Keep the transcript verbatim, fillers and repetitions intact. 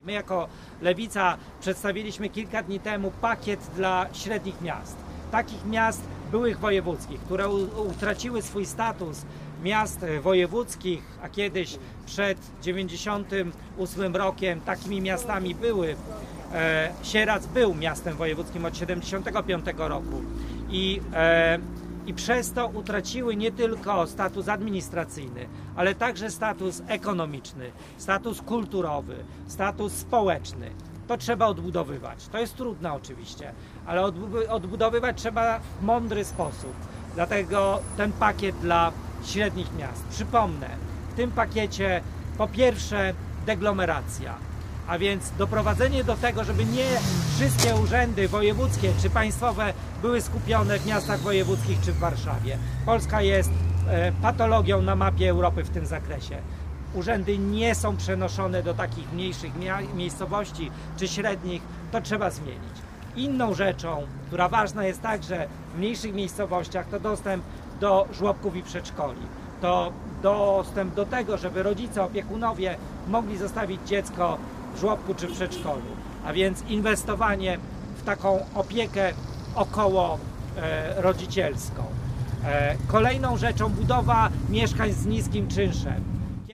My jako Lewica przedstawiliśmy kilka dni temu pakiet dla średnich miast. Takich miast byłych wojewódzkich, które utraciły swój status miast wojewódzkich, a kiedyś przed dziewięćdziesiątym ósmym rokiem takimi miastami były. E, Sieradz był miastem wojewódzkim od siedemdziesiątego piątego roku i e, I przez to utraciły nie tylko status administracyjny, ale także status ekonomiczny, status kulturowy, status społeczny. To trzeba odbudowywać. To jest trudne oczywiście, ale odbudowywać trzeba w mądry sposób. Dlatego ten pakiet dla średnich miast. Przypomnę, w tym pakiecie po pierwsze deglomeracja, a więc doprowadzenie do tego, żeby nie wszystkie urzędy wojewódzkie czy państwowe były skupione w miastach wojewódzkich czy w Warszawie. Polska jest e, patologią na mapie Europy w tym zakresie. Urzędy nie są przenoszone do takich mniejszych miejscowości czy średnich, to trzeba zmienić. Inną rzeczą, która ważna jest także w mniejszych miejscowościach, to dostęp do żłobków i przedszkoli. To dostęp do tego, żeby rodzice, opiekunowie mogli zostawić dziecko w żłobku czy w przedszkolu, a więc inwestowanie w taką opiekę około e, rodzicielską. E, kolejną rzeczą budowa mieszkań z niskim czynszem.